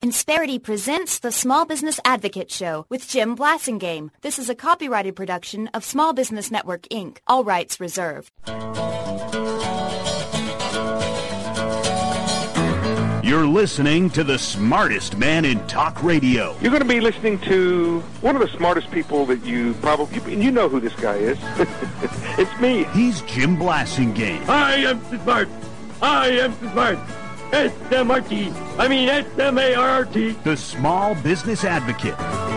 Insperity presents the Small Business Advocate Show with Jim Blasingame. This is a copyrighted production of Small Business Network, Inc. All rights reserved. You're listening to the smartest man in talk radio. You're going to be listening to one of the smartest people that you probably, and you know who this guy is. It's me. He's Jim Blasingame. I am smart. I am smart. S-M-R-T. I mean S-M-A-R-T. The Small Business Advocate.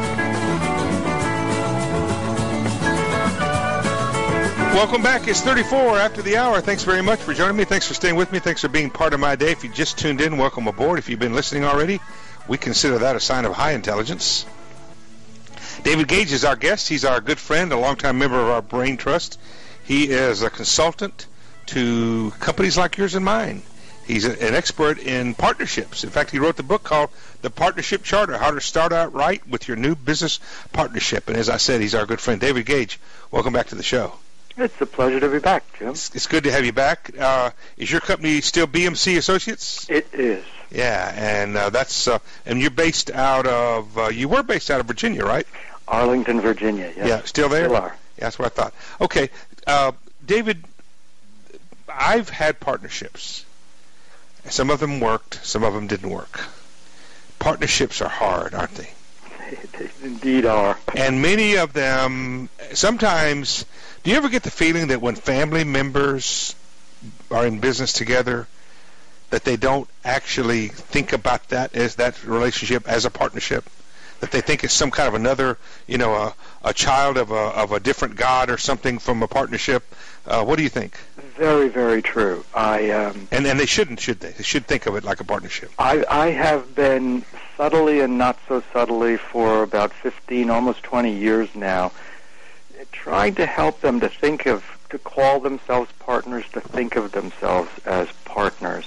Welcome back. It's 34 after the hour. Thanks very much for joining me. Thanks for staying with me. Thanks for being part of my day. If you just tuned in, welcome aboard. If you've been listening already, we consider that a sign of high intelligence. David Gage is our guest. He's our good friend, a longtime member of our Brain Trust. He is a consultant to companies like yours and mine. He's an expert in partnerships. In fact, he wrote the book called The Partnership Charter, How to Start Out Right with Your New Business Partnership. And as I said, he's our good friend. David Gage, welcome back to the show. It's a pleasure to be back, Jim. It's good to have you back. Is your company still BMC Associates? It is. Yeah, and that's and you're based out of you were based out of Virginia, right? Arlington, Virginia. Yes. Yeah, still there? Still are. Yeah, that's what I thought. Okay, David, I've had partnerships. Some of them worked, some of them didn't work. Partnerships are hard, aren't they? They indeed are. And many of them, sometimes, do you ever get the feeling that when family members are in business together, that they don't actually think about that as that relationship as a partnership? That they think it's some kind of another, a child of a different god or something from a partnership? What do you think? Very, very true. And they shouldn't, should they? They should think of it like a partnership. I have been subtly and not so subtly for about 15, almost 20 years now, trying to help them to call themselves partners, to think of themselves as partners.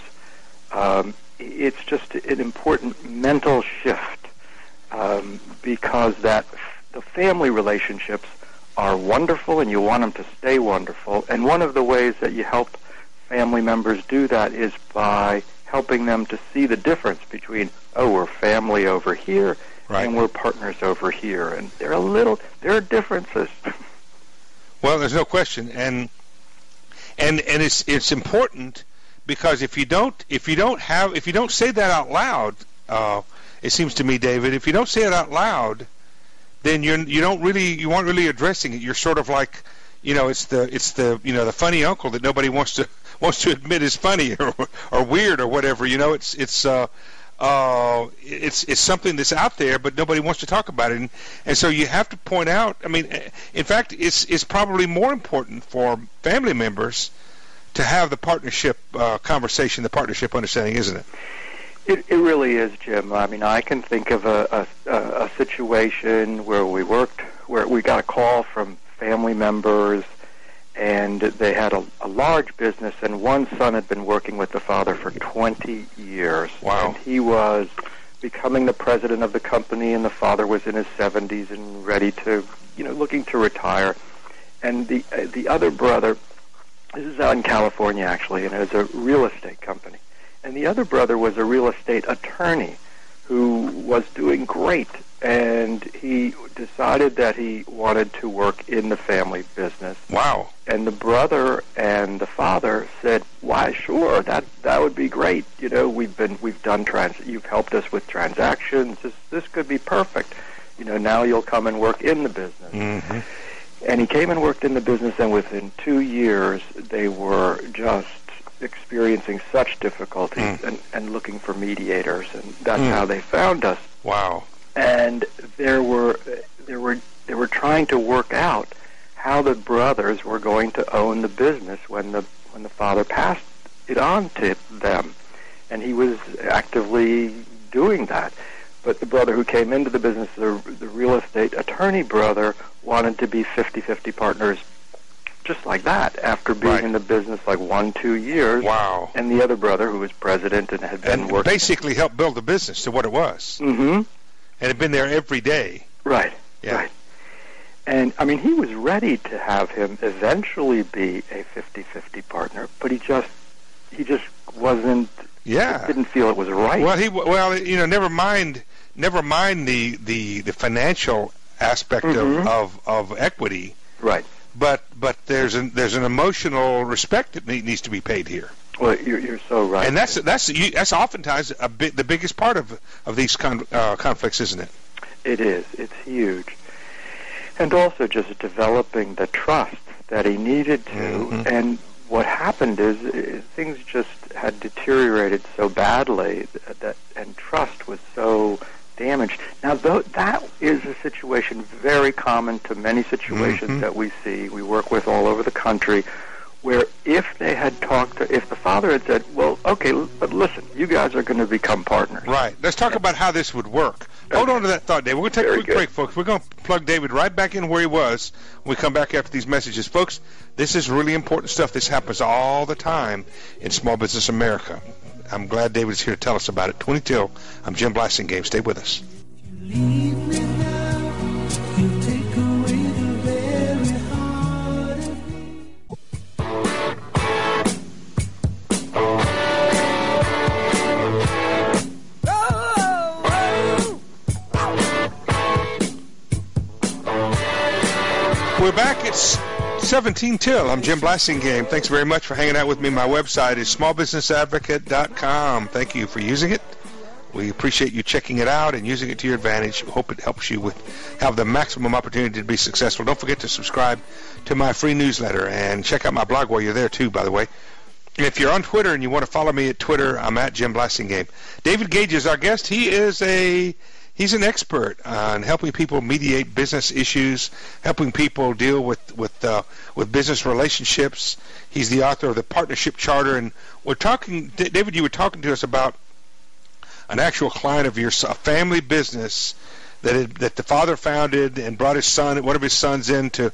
It's just an important mental shift because that the family relationships are wonderful and you want them to stay wonderful. And one of the ways that you help family members do that is by helping them to see the difference between, we're family over here, right, and we're partners over here. And there are differences. Well, there's no question. And it's important because if you don't say that out loud, it seems to me, David, if you don't say it out loud, then you aren't really addressing it. You're sort of like, it's the funny uncle that nobody wants to admit is funny or weird or whatever. It's something that's out there, but nobody wants to talk about it. And so you have to point out. I mean, in fact, it's probably more important for family members to have the partnership conversation, the partnership understanding, isn't it? It really is, Jim. I mean, I can think of a situation where we got a call from family members, and they had a large business, and one son had been working with the father for 20 years. Wow. And he was becoming the president of the company, and the father was in his 70s and ready to, looking to retire. And the other brother, this is out in California, actually, and it was a real estate company. And the other brother was a real estate attorney who was doing great, and he decided that he wanted to work in the family business. Wow. And the brother and the father said, "Why, sure, that would be great. We've done you've helped us with transactions. This could be perfect. Now you'll come and work in the business." Mm-hmm. And he came and worked in the business, and within 2 years, they were just experiencing such difficulties and looking for mediators, and that's how they found us. Wow. And they were trying to work out how the brothers were going to own the business when the father passed it on to them, and he was actively doing that. But the brother who came into the business, the real estate attorney brother, wanted to be 50-50 partners just like that after being in the business like 1-2 years. Wow. And the other brother, who was president and had been working... basically helped build the business to what it was. Mm-hmm. And had been there every day. Right. Yeah. Right. And, I mean, he was ready to have him eventually be a 50-50 partner, but he just wasn't Yeah. Didn't feel it was right. Well, never mind the financial aspect of equity. Right. But there's an emotional respect that needs to be paid here. Well, you're so right. And that's oftentimes the biggest part of these conflicts, isn't it? It is. It's huge. And also just developing the trust that he needed to. And what happened is things just had deteriorated so badly and trust was so damaged. Now, that is a situation very common to many situations that we see, we work with all over the country, where if the father had said, well, okay, but listen, you guys are going to become partners. Right. Let's talk about how this would work. Hold on to that thought, David. We're going to take a quick break, folks. We're going to plug David right back in where he was when we come back after these messages. Folks, this is really important stuff. This happens all the time in small business America. I'm glad David's here to tell us about it. 20 till. I'm Jim Blasingame. Stay with us. We're back. It's 17 till. I'm Jim Blasingame. Thanks very much for hanging out with me. My website is smallbusinessadvocate.com. Thank you for using it. We appreciate you checking it out and using it to your advantage. Hope it helps you have the maximum opportunity to be successful. Don't forget to subscribe to my free newsletter and check out my blog while you're there too, by the way. If you're on Twitter and you want to follow me at Twitter, I'm at Jim Blasingame. David Gage is our guest. He's an expert on helping people mediate business issues, helping people deal with business relationships. He's the author of the Partnership Charter, and we're talking. David, you were talking to us about an actual client of yours, a family business that the father founded and brought one of his sons in to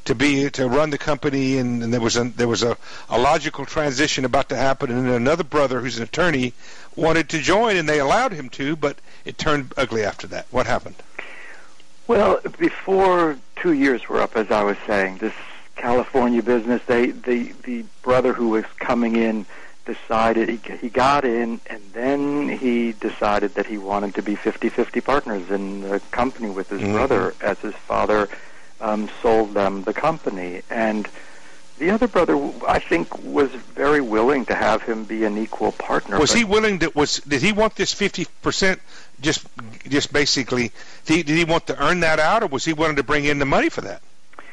run the company, and there was a logical transition about to happen, and then another brother who's an attorney wanted to join, and they allowed him to, but it turned ugly after that. What happened? Well, before 2 years were up, as I was saying, this California business, the brother who was coming in decided, he got in, and then he decided that he wanted to be 50-50 partners in the company with his brother, as his father sold them the company. And the other brother, I think, was very willing to have him be an equal partner. Was he willing to? Did he want this 50%? Just basically, did he want to earn that out, or was he willing to bring in the money for that?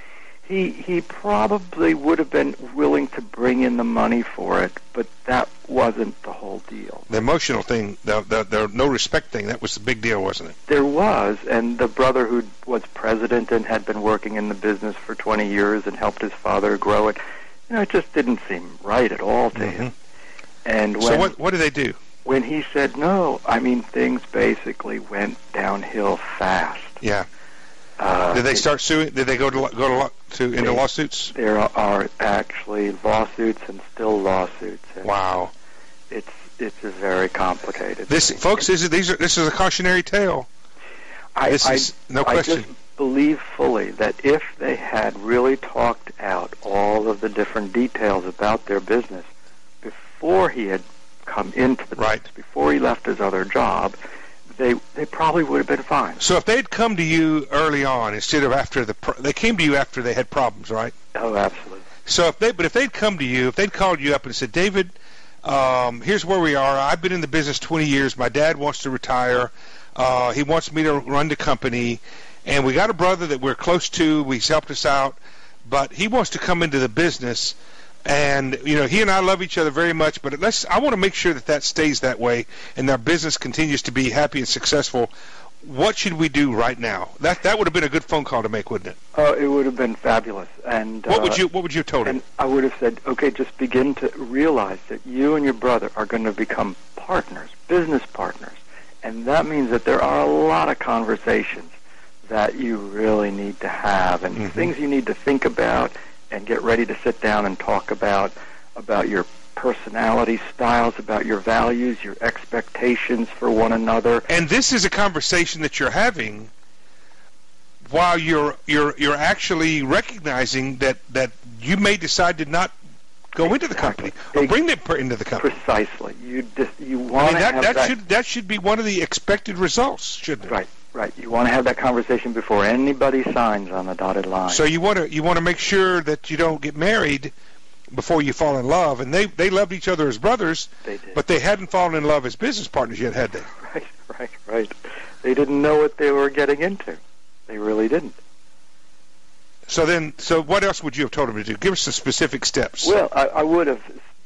He probably would have been willing to bring in the money for it, but that wasn't the whole deal. The emotional thing, the no respect thing, that was the big deal, wasn't it? There was, and the brother who was president and had been working in the business for 20 years and helped his father grow it, it just didn't seem right at all to him. And so what did they do? When he said no, things basically went downhill fast. Yeah. Did they start suing? Did they go into lawsuits? There are actually lawsuits and still lawsuits. And wow. It's very complicated. This is a cautionary tale. No question. I just believe fully that if they had really talked out all of the different details about their business before he had come into the business, before he left his other job, they probably would have been fine. So if they'd come to you early on instead of after they came to you after they had problems, right? Oh, absolutely. So if they'd come to you, if they'd called you up and said, David, here's where we are. I've been in the business 20 years. My dad wants to retire. He wants me to run the company, and we got a brother that we're close to. He's helped us out, but he wants to come into the business. And, he and I love each other very much, but I want to make sure that stays that way and our business continues to be happy and successful. What should we do right now? That would have been a good phone call to make, wouldn't it? Oh, it would have been fabulous. And what would you have told him? And I would have said, okay, just begin to realize that you and your brother are going to become partners, business partners. And that means that there are a lot of conversations that you really need to have and things you need to think about and get ready to sit down and talk about your personality styles, about your values, your expectations for one another. And this is a conversation that you're having while you're actually recognizing that you may decide to not go into the company or bring them into the company. Precisely. You want to have that should be one of the expected results, shouldn't it? Right. You want to have that conversation before anybody signs on the dotted line. So you want to make sure that you don't get married before you fall in love. And they loved each other as brothers, they did. But they hadn't fallen in love as business partners yet, had they? Right. They didn't know what they were getting into. They really didn't. So what else would you have told them to do? Give us some specific steps. Well, I would have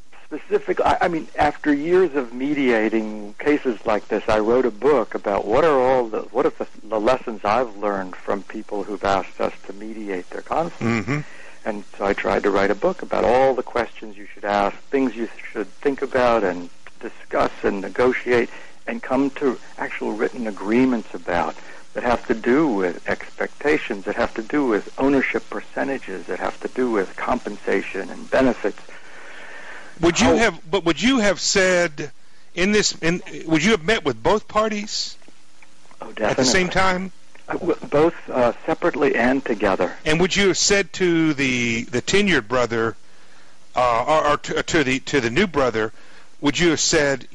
after years of mediating cases like this, I wrote a book about what are the lessons I've learned from people who've asked us to mediate their conflicts. Mm-hmm. And so I tried to write a book about all the questions you should ask, things you should think about and discuss and negotiate, and come to actual written agreements about that have to do with expectations, that have to do with ownership percentages, that have to do with compensation and benefits. Would you have said would you have met with both parties at the same time? Both separately and together. And would you have said to the tenured brother, or to the new brother, would you have said,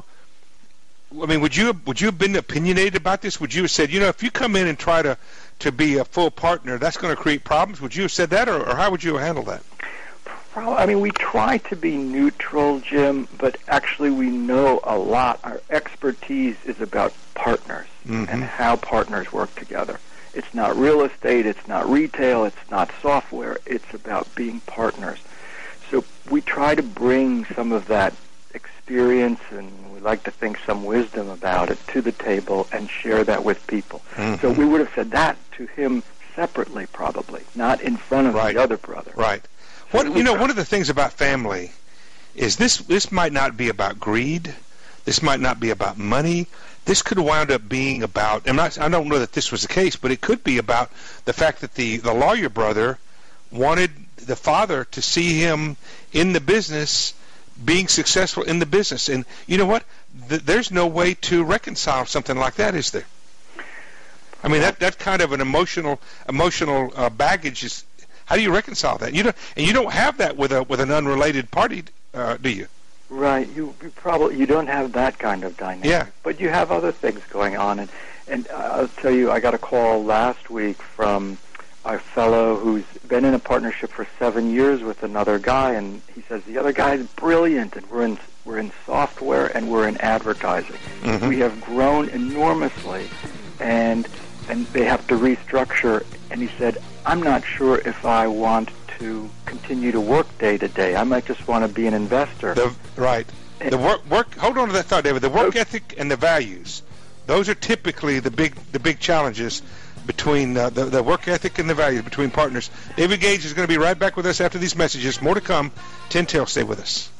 would you have been opinionated about this? Would you have said, if you come in and try to be a full partner, that's going to create problems? Would you have said that, or how would you handle that? We try to be neutral, Jim, but actually we know a lot. Our expertise is about partners and how partners work together. It's not real estate, it's not retail, it's not software. It's about being partners. So we try to bring some of that experience, and we like to think some wisdom about it, to the table and share that with people. Mm-hmm. So we would have said that to him separately, probably, not in front of the other brother. Right. One of the things about family is this might not be about greed. This might not be about money. This could wind up being about, I don't know that this was the case, but it could be about the fact that the lawyer brother wanted the father to see him in the business, being successful in the business. And you know what? There's no way to reconcile something like that, is there? I mean, that kind of an emotional baggage is. How do you reconcile that? You don't have that with an unrelated party, do you? Right. You don't have that kind of dynamic. Yeah. But you have other things going on, and I'll tell you, I got a call last week from a fellow who's been in a partnership for 7 years with another guy, and he says the other guy is brilliant, and we're in software and we're in advertising. Mm-hmm. We have grown enormously, and they have to restructure. And he said, I'm not sure if I want to continue to work day to day. I might just want to be an investor. The work. Hold on to that thought, David. The work ethic and the values. Those are typically the big challenges between the work ethic and the values between partners. David Gage is going to be right back with us after these messages. More to come. 10 till. Stay with us.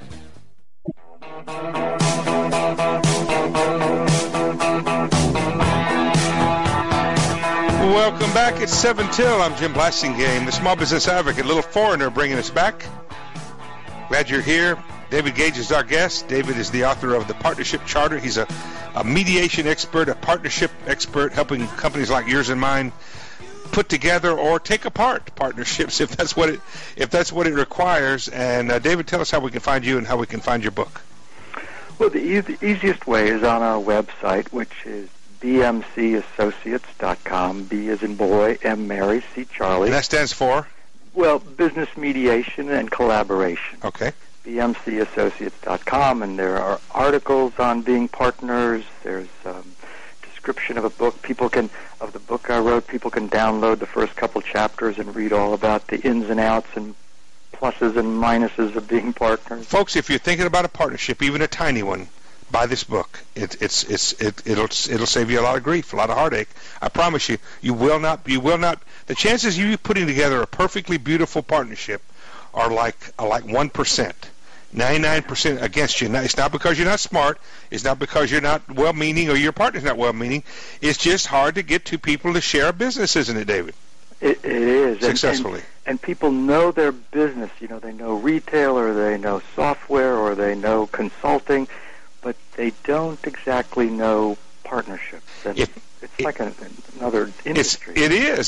Welcome back. It's 7 till. I'm Jim Blasingame, the Small Business Advocate, little foreigner bringing us back. Glad you're here. David Gage is our guest. David is the author of the Partnership Charter. He's a mediation expert, a partnership expert, helping companies like yours and mine put together or take apart partnerships if that's what it requires. And David, tell us how we can find you and how we can find your book. Well, the easiest way is on our website, which is bmcassociates.com. B as in boy, M Mary, C Charlie. And that stands for? Well, business mediation and collaboration. Okay. bmcassociates.com, and there are articles on being partners. There's description of a book. Of the book I wrote, people can download the first couple chapters and read all about the ins and outs and pluses and minuses of being partners. Folks, if you're thinking about a partnership, even a tiny one, buy this book. It'll save you a lot of grief, a lot of heartache. I promise you. You will not. The chances of you putting together a perfectly beautiful partnership are like 1%. 99% against you. Now, it's not because you're not smart. It's not because you're not well-meaning or your partner's not well-meaning. It's just hard to get two people to share a business, isn't it, David? It is. Successfully. And people know their business. They know retail, or they know software, or they know consulting, but they don't exactly know partnerships. And if like another industry. It is.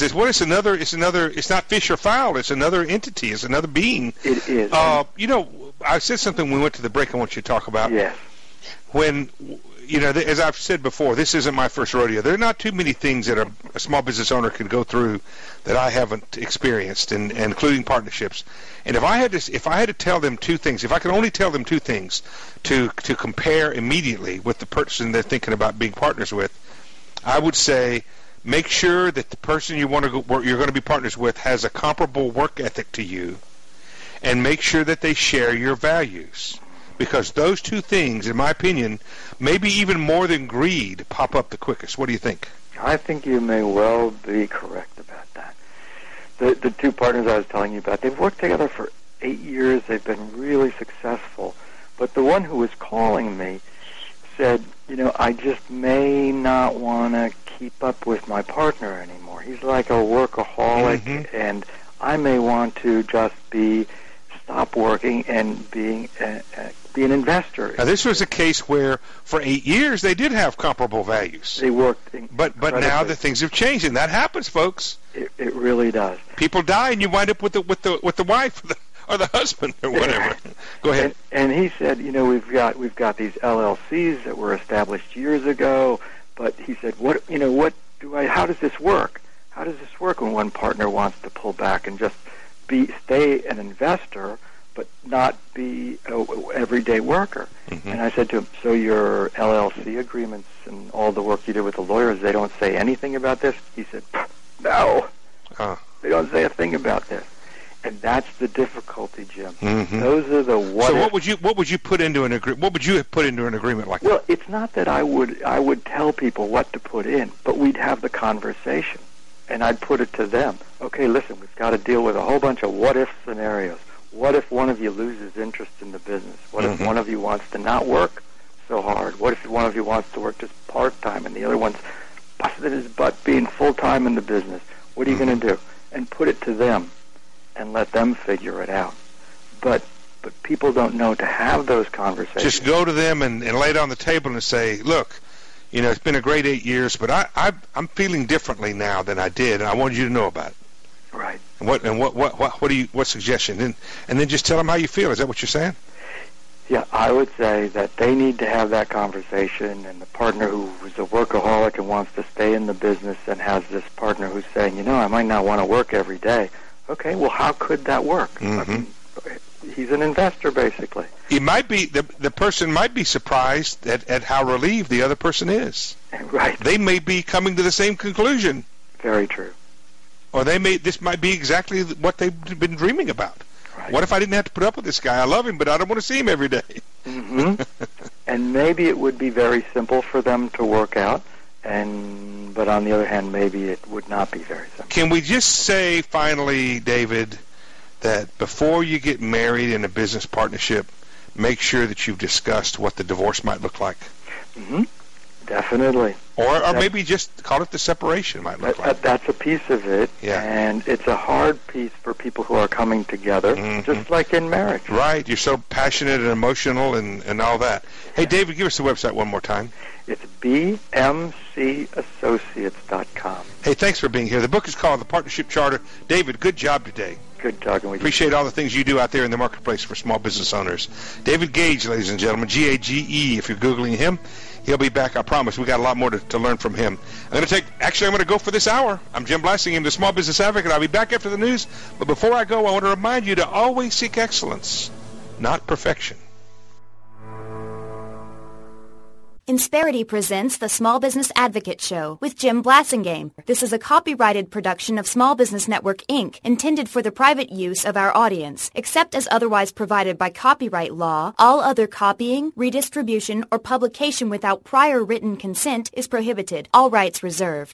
It's not fish or fowl. It's another entity. It's another being. It is. I said something when we went to the break I want you to talk about. Yes. When, as I've said before, this isn't my first rodeo. There are not too many things that a small business owner can go through that I haven't experienced, and including partnerships. And if I had to tell them two things, if I could only tell them two things to compare immediately with the person they're thinking about being partners with, I would say make sure that the person you're going to be partners with has a comparable work ethic to you, and make sure that they share your values. Because those two things, in my opinion, maybe even more than greed, pop up the quickest. What do you think? I think you may well be correct about that. The two partners I was telling you about, they've worked together for 8 years. They've been really successful. But the one who was calling me said, I just may not want to keep up with my partner anymore. He's like a workaholic, and I may want to just stop working and be an investor. Now, this was a case where for 8 years they did have comparable values. They worked, but now the things have changed, and that happens, folks. It really does. People die, and you wind up with the wife or the husband or whatever. Go ahead. And he said, we've got these LLCs that were established years ago, but he said, how does this work? How does this work when one partner wants to pull back and just stay an investor, but not be an everyday worker? Mm-hmm. And I said to him, so your LLC agreements and all the work you did with the lawyers, they don't say anything about this? He said, no. They don't say a thing about this. And that's the difficulty, Jim. Mm-hmm. Those are the what. So what would you put into an agreement? What would you have put into an agreement like that? Well, it's not that I would tell people what to put in, but we'd have the conversation, and I'd put it to them. Okay, listen, we've got to deal with a whole bunch of what-if scenarios. What if one of you loses interest in the business? What if one of you wants to not work so hard? What if one of you wants to work just part-time and the other one's busted his butt being full-time in the business? What are you going to do? And put it to them and let them figure it out. But people don't know to have those conversations. Just go to them and lay it on the table and say, look, it's been a great 8 years, but I'm feeling differently now than I did, and I wanted you to know about it. Right. And what suggestion? And then just tell them how you feel. Is that what you're saying? Yeah, I would say that they need to have that conversation, and the partner who is a workaholic and wants to stay in the business and has this partner who's saying, I might not want to work every day. Okay, well, how could that work? Mm-hmm. I mean, he's an investor, basically. He might be the person might be surprised at how relieved the other person is. Right. They may be coming to the same conclusion. Very true. Or this might be exactly what they've been dreaming about. Right. What if I didn't have to put up with this guy? I love him, but I don't want to see him every day. Mm-hmm. And maybe it would be very simple for them to work out, but on the other hand, maybe it would not be very simple. Can we just say, finally, David, that before you get married in a business partnership, make sure that you've discussed what the divorce might look like? Mm-hmm. Definitely. Or maybe just call it the separation might look like. That's a piece of it, yeah. And it's a hard piece for people who are coming together, just like in marriage. Right. You're so passionate and emotional and all that. Hey, David, give us the website one more time. It's bmcassociates.com. Hey, thanks for being here. The book is called The Partnership Charter. David, good job today. Good talking with you. Appreciate all the things you do out there in the marketplace for small business owners. David Gage, ladies and gentlemen, G-A-G-E. If you're Googling him, he'll be back, I promise. We got a lot more to learn from him. I'm going to go for this hour. I'm Jim Blassingham, the Small Business Advocate. I'll be back after the news. But before I go, I want to remind you to always seek excellence, not perfection. Insperity presents the Small Business Advocate Show with Jim Blassingham. This is a copyrighted production of Small Business Network, Inc., intended for the private use of our audience. Except as otherwise provided by copyright law, all other copying, redistribution, or publication without prior written consent is prohibited. All rights reserved.